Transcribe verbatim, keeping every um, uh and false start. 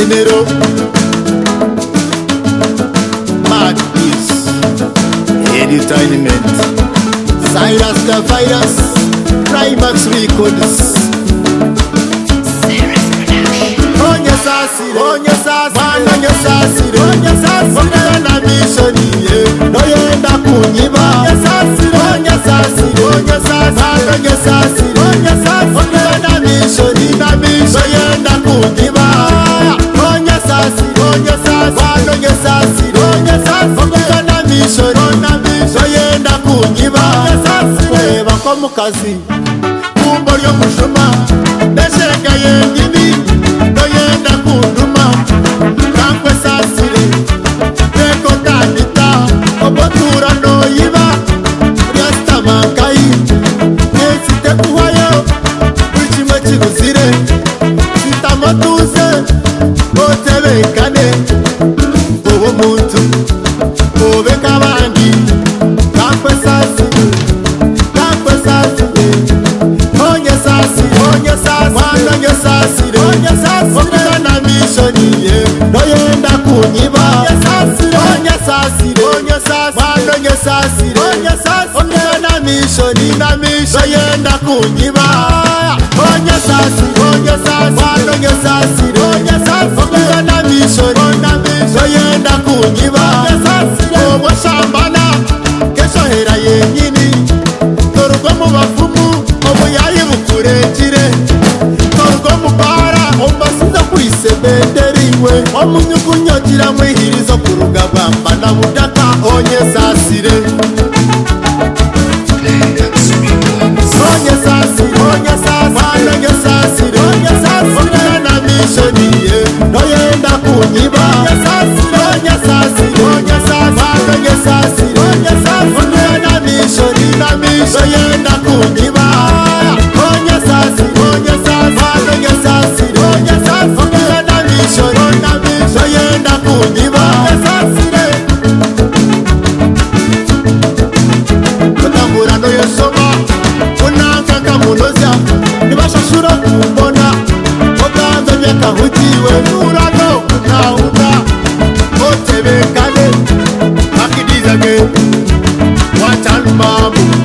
General Mad Peace Entertainment Cyrus the Virus Climax Records Onye sasire Onye sasire Onye sasire Onye sasire na mishoni noyenda kunyiba Onye sasire Onye sasire Onye sasire Onye sasire Onye sasire na mishoni na mishoni noyenda kunyiba Onye sasire Onye sasire Onye sasire Onye sasire na mishoni na mishoni noyenda kunyiba Onye sasire bako mukazi kumbo lyo mushuma ndeshega yenyini noyenda kunduma kankwe sasire reko tandita obotura noyiba ryasta mankayi nesite kuhayo buri kimwe kiguzire sitamotuze botebekane uwo muntu ubeka abandi kankwe sasire kankwe sasire onye sasire onye sasire onye sasire onye sasire na mishoni noyenda kunyiba onye sasire onye sasire onye sasire onye sasire onye sasire na mishoni na mishoni noyenda kunyiba onye sasire onye sasire onye sasire onye sasire na mishoni na mishoni noyenda kunyiba onye sasire obwo shambana kesho hera yenyini torugo mu bafumu obuyayi bukurekire torugo mu bara ombasiza kwisebenderiwe omunyugunyogira mwihirizo kuruga bamba na mudaka onye sasire onye sasire onye sasire onye sasire onye sasire na mishoni noyenda kunyiba onye sasire onye sasire onye sasire onye sasire onye sasire na mishoni na mishoni noyenda kunyiba onye sasire onye sasire onye sasire onye sasire na mishoni na mishoni noyenda kunyiba onye sasire kutambura noyesoma unanka munoza nibashashura kumbona ogambe byakahutiwe nurano nauna otebekane akidizage wachalmamu